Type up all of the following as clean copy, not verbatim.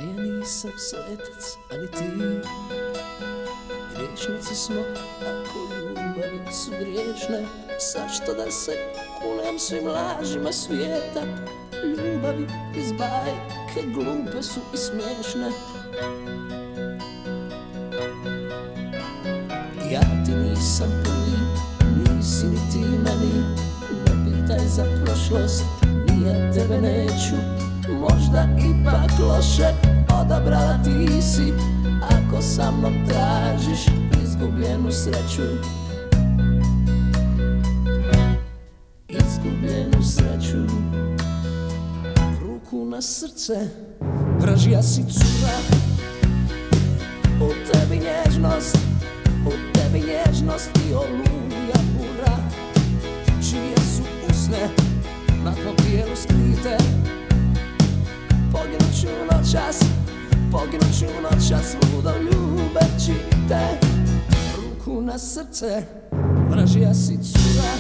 ja nisam svetac, a ni ti. Griješnici smo, ako ljubavi su griješne. Zašto da se kunem svim lažima svijeta? Ljubavi iz bajke glupe su i smiješne. Ja ti nisam prvi, nisi ni ti meni. Ne pitaj za prošlost, ni ja tebe neću. Možda ipak loše odabrala ti si, ako sa mnom tražiš izgubljenu sreću. Izgubljenu sreću. Ruku na srce, vražija si cura. U tebi nježnost, u tebi nježnost i oluja bura. Čije su usne na tvom tijelu skrite. Poginut ću noćas, poginut ću noćas, ludo ljubeći te. Ruku na srce, vražija si cura.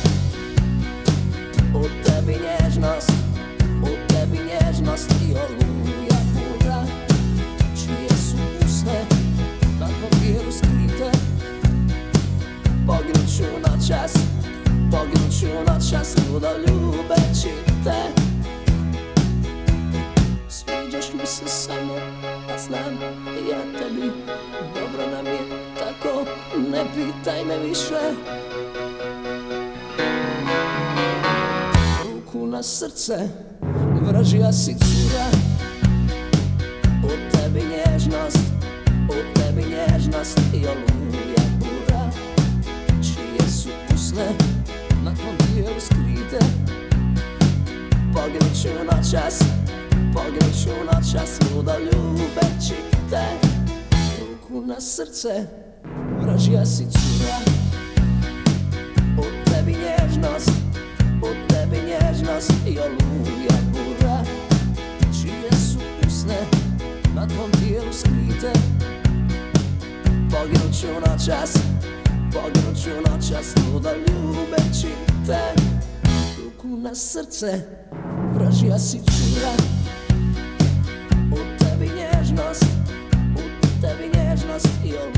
U tebi nježnost, u tebi nježnost i oluja bura. Čije su usne na tvom tijelu skrite. Poginut ću noćas, poginut ću noćas, ludo ljubeći te. Sviđaš mi se samo, a znam ja tebi. Dobro nam je tako, ne pitaj me više. Ruku na srce, vražija si cura. U tebi nježnost, u tebi nježnost i oluja bura. Čije su usne na tvom tijelu skrite. Poginut ću noćas, poginut ću noćas, ludo ljubeći te. Ruku na srce, vražija si cura. U tebi nježnost, u tebi nježnost i oluja bura. Čije su usne na tvom tijelu skrite. Poginut ću noćas, poginut ću noćas, ludo ljubeći te. Ruku na srce, vražija si cura. U tebi nježnost, u tebi nježnost i oluja.